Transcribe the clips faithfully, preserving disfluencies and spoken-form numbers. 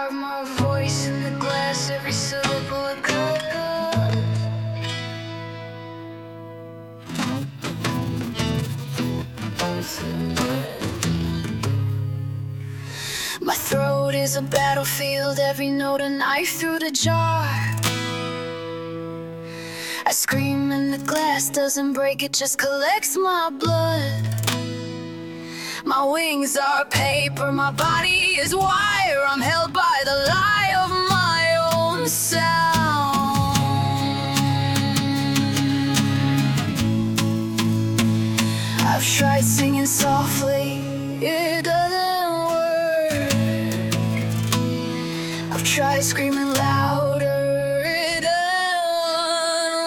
carve my voice in the glass, every syllable a cut. My throat is a battlefield, every note a knife through the jar. I scream and the glass doesn't break, it just collects my blood. My wings are paper, my body is wire. I'm held by the lie of my own sound. I've tried singing softly, it doesn't work. I've tried screaming louder, it doesn't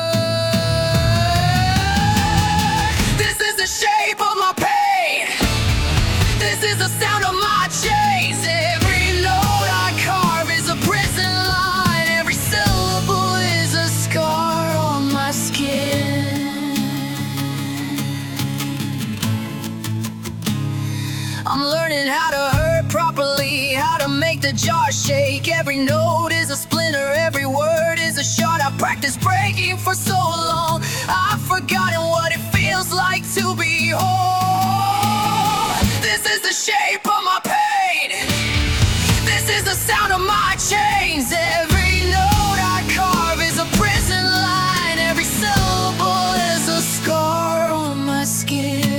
work. This is the shape of my pain. This is the sound of my chains. Every note I carve is a prison line. Every syllable is a scar on my skin. I'm learning how to hurt properly, how to make the jar shake. Every note is a splinter, every word is a shot. I practiced breaking for so long, I've forgotten what it feels like to be whole. This is the shape of my pain. This is the sound of my chains. Every note I carve is a prison line. Every syllable is a scar on my skin.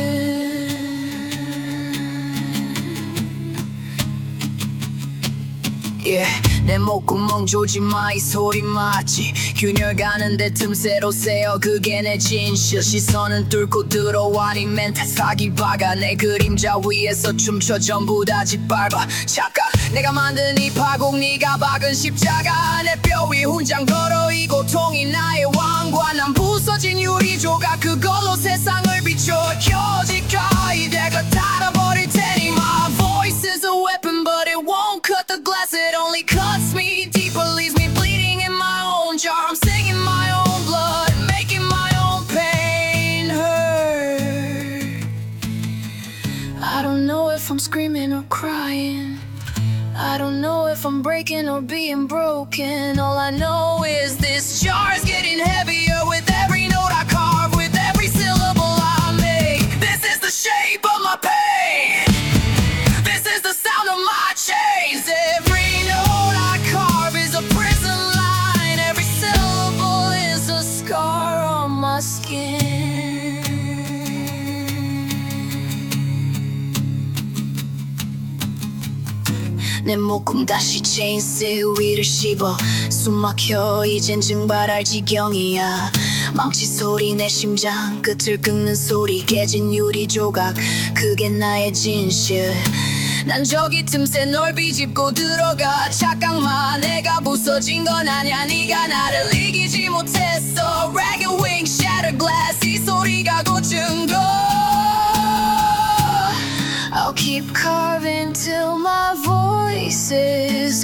Yeah. 내 목구멍 조지 마, 이 소리 맞지? 균열 가는데 틈새로 새어, 그게 내 진실. 시선은 뚫고 들어와, 니 멘탈 사기 박아. 내 그림자 위에서 춤춰, 전부 다 짓밟아. 착각, 내가 만든 이 파국, 네가 박은 십자가. 내 뼈 위 훈장 걸어, 이 고통이 나의 왕관. 난 부서진 유리 조각, 그걸로 세상을 비춰. 켜질까, 이대가 닳아버릴 테니. My voice is a weapon, but it won't cut the glass. It only cuts me deeper, leaves me bleeding in my own jar. I'm singing my own blood, making my own pain hurt. I don't know if I'm screaming or crying. I don't know if I'm breaking or being broken. All I know is this jar's getting heavier with every note I carve, with every syllable I make. This is the shape of my pain. This is the sound of my chains. Every note I carve is a prison line. Every syllable is a scar on my skin. 내 목숨 다시 체인스 위를 씹어. 숨막혀 이젠 증발할 지경이야. 망치 소리, 내 심장 끝을 긁는 소리. 깨진 유리 조각, 그게 나의 진실. 난 저기 틈새 널 비집고 들어가. 착각마, 내가 부서진 건 아냐. 네가 나를 이기지 못했어. Ragged wing, shattered glass, 이 소리가 고친 거. I'll keep carving till my voice is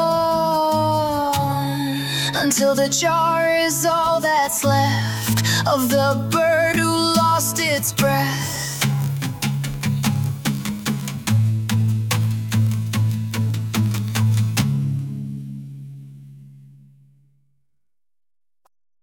gone, until the jar is all that's left of the bird who lost its breath.